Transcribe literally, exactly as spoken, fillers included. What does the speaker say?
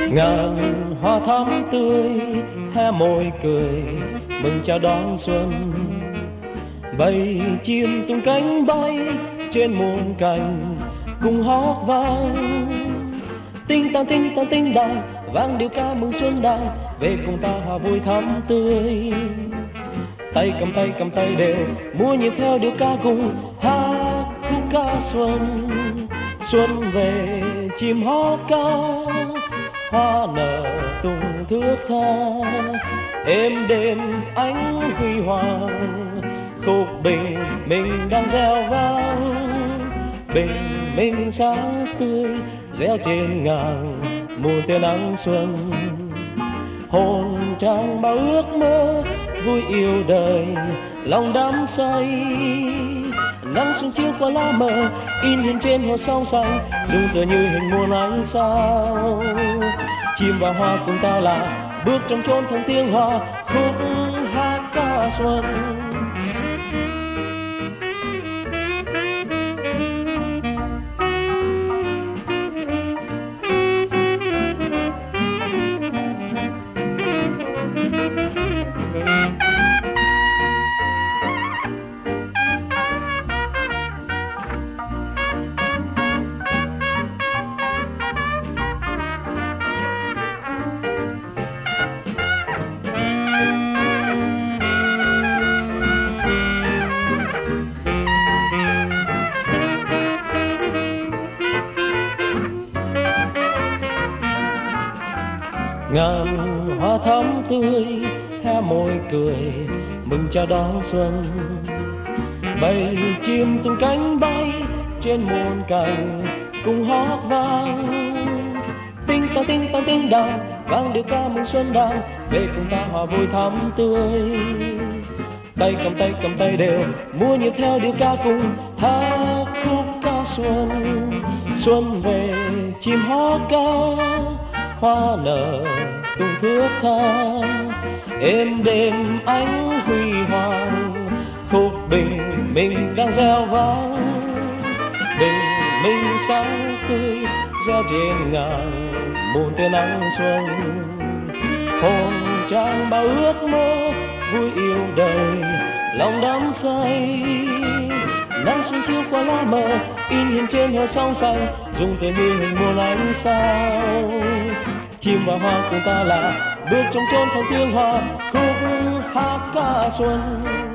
ngàn hoa thắm tươi hé môi cười mừng chào đón xuân. Bầy chim tung cánh bay trên muôn cành cùng hót vang, tinh tang tinh tang tinh đàn vang điệu ca mừng xuân đàn, về cùng ta hòa vui thắm tươi. Tay cầm tay cầm tay đều múa nhịp theo điệu ca cùng hát khúc ca xuân. Xuân về chim hót ca, hoa nở tung thước tha, êm đêm ánh huy hoàng, khúc bình minh đang reo vang. Bình minh sáng tươi reo trên ngàn muôn tia nắng xuân, hồn tràn bao ước mơ vui yêu đời lòng đắm say. Nắng xuân chiếu qua lá mờ in hiện trên hồ sông xanh, rung tựa như hình muôn ánh sao. Chim và hoa cùng ta là bước trong chốn thầm tiếng hòa, khúc hát ca xuân. Ngàn hoa thắm tươi hé môi cười mừng chào đón xuân. Bầy chim tung cánh bay trên muôn cành cùng hót vang, tinh tang tinh tang tinh đàn vang điệu ca mừng xuân đàn, về cùng ta hòa vui thắm tươi. Tay cầm tay cầm tay đều múa nhịp theo điệu ca cùng hát khúc ca xuân. Xuân về chim hót ca, hoa nở tung thước tha, êm đêm ánh huy hoàng, khúc bình minh đang reo vang. Bình minh sáng tươi reo trên ngàn muôn tia nắng xuân, hồn tràn bao ước mơ vui yêu đời lòng đắm say. Nắng xuân chiếu qua lá mờ in hiện trên hồ sông xanh, rung tựa như hình muôn ánh sao. Chim và hoa cùng ta là bước trong chốn thầm tiếng hòa, khúc hát ca xuân.